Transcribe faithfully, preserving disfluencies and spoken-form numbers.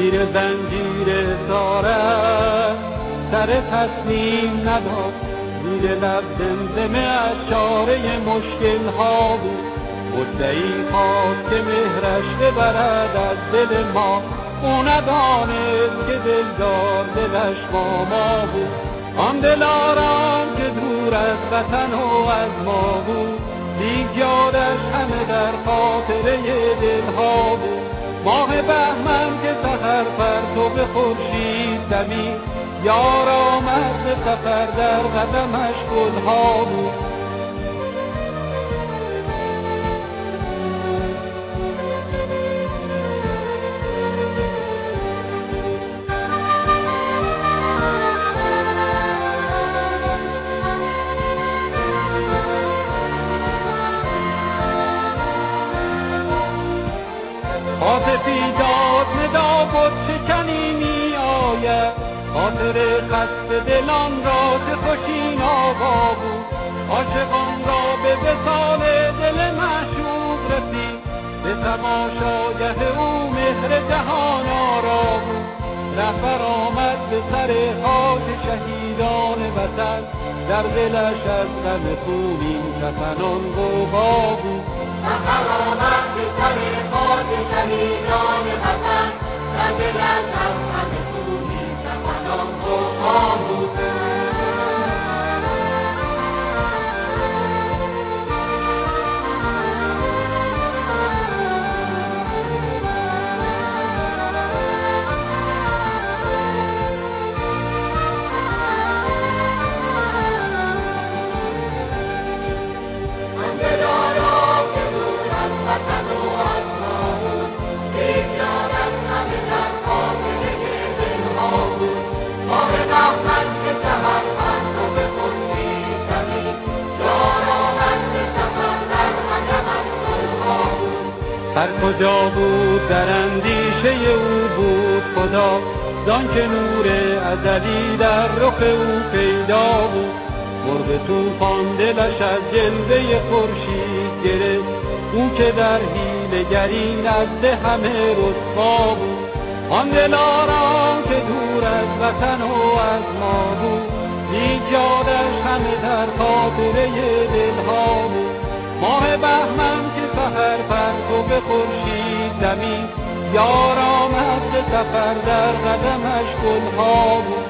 زیر زنجیر زارت سر تسلیم نداد، زیر لب زمزمه از چاره مشکل ها بود. مدعی خواست که مهرش ببرد از دل ما، او ندانست که دلدار دلش با ما بود. آن دلارام که دور از وطن و از ما بود، لیک یادش همه در خاطره دلها بود. ماه بهمن که سحر پرتو خورشید دمید، یار آمد به سفر در قدمش گلها بود. عاطفی داد ندا بود شکنی می آید، خاطر خسته دلان را که خوشین آوا بود. عاشقان را به وصال دل معشوق رسید، به تماشاگه او مهر جهان آرا بود. رهبر آمد به سر خاک شهیدان وطن، در دلش از غم خونین کفنان غوغا بود. رهبر آمد به سر خاک شهیدان وطن، در دلش از غم خونین کفنان غوغا بود. هر کجا بود در اندیشه او بود خدا، زان که نور ازلی در رخ او پیدا بود. مرغ طوفان دلش از جلوه خورشید گرفت، او که در حیله گری نزد همه رسوا بود. آن دلارام که دور از وطن و از ما بود، لیک یادش همه در خاطره دلها بود. ماه بهمن که سحر پرتو به خورشید دمید، یار آمد به سفر در قدمش گلها بود.